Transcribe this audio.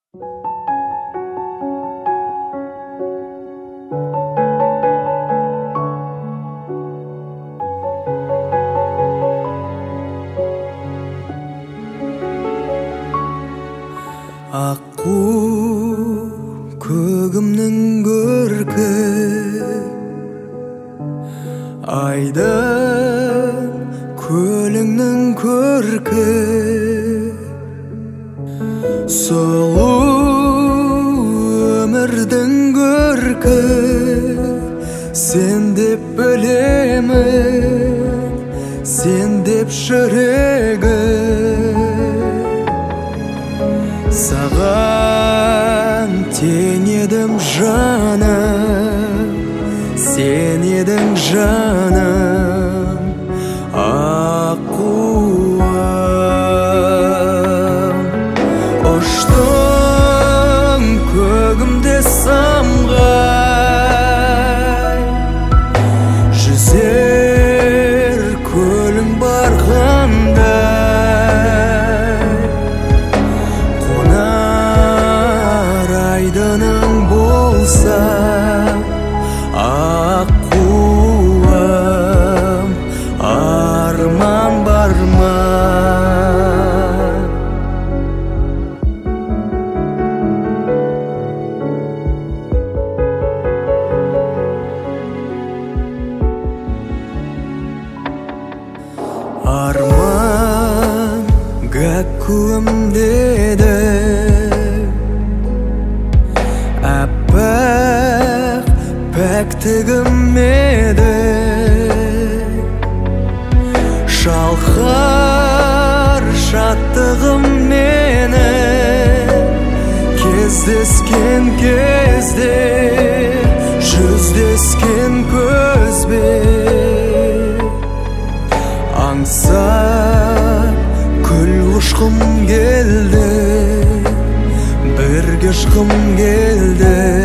Аққу көгімнің көркі, айдын көліңнің көркі, сұлу өмірдің көркі, сен деп білемін, сен деп жүрегім. Саған тең едім жаным, сен едің жаным, аққуым. Ұштың көгімде самғай, жүзер көлің барғанда, айдының болса аққуым, арман бар ма? Арман гәккуым деді, аппақ пәктігім еді, шалқар шаттығым мені, кездескен кезде, жүздескен көзбен, аңсап күл ұшқым келді, бірге ұшқым келді.